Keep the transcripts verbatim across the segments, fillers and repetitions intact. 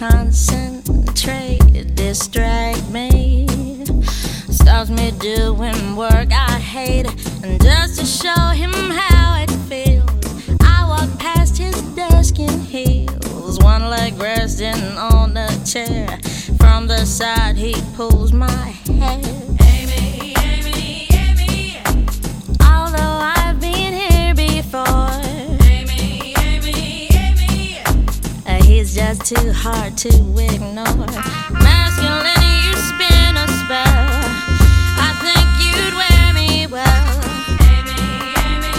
concentrate, distract me, stops me doing work I hate, and just to show him how it feels, I walk past his desk in heels, one leg resting on the chair. From the side he pulls my hair. Amy, Amy, Amy. Although I've been here before, Amy, Amy, Amy. Uh, he's just too hard to ignore. Masculine, you spin a spell. I think you'd wear me well. Amy, Amy,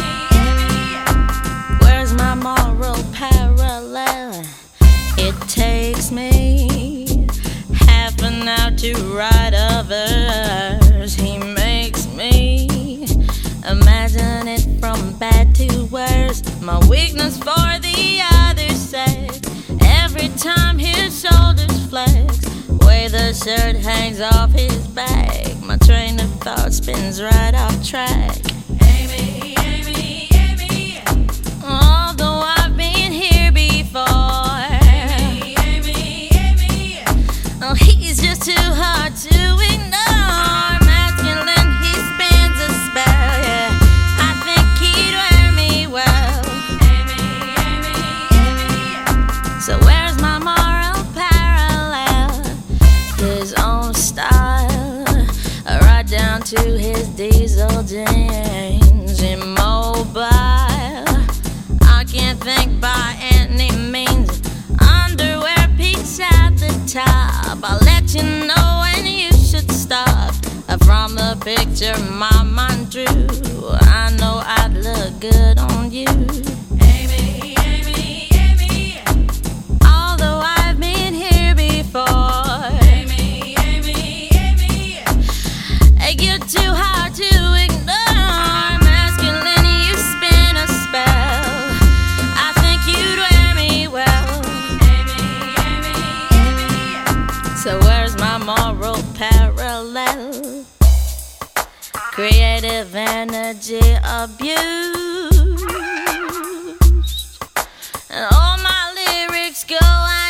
Amy. Where's my moral parallel? It takes me half an hour to write a verse. He makes me imagine it from bad to worse. My weakness for the other sex. Every time his shoulders flex, way the shirt hangs off his back, my train of thought spins right off track. Amy, Amy, Amy. Although I've been here before, Amy, Amy, Amy. Oh, he's just too hard to ignore. Masculine, he spins a spell, yeah. I think he'd wear me well. Amy, Amy, Amy. So where's my moral parallel? His own style, right down to his diesel jeans. Immobile, I can't think by any means. Underwear peaks at the top. I'll let you know when you should stop. From the picture my mind drew, I know I'd look good on you. Amy, Amy, Amy. Although I've been here before, Amy, Amy, Amy. You're too hard to ignore. Masculine, you spin a spell. I think you'd wear me well. Amy, Amy, Amy. So where's my moral parallel? Creative energy abused, and all my lyrics go out.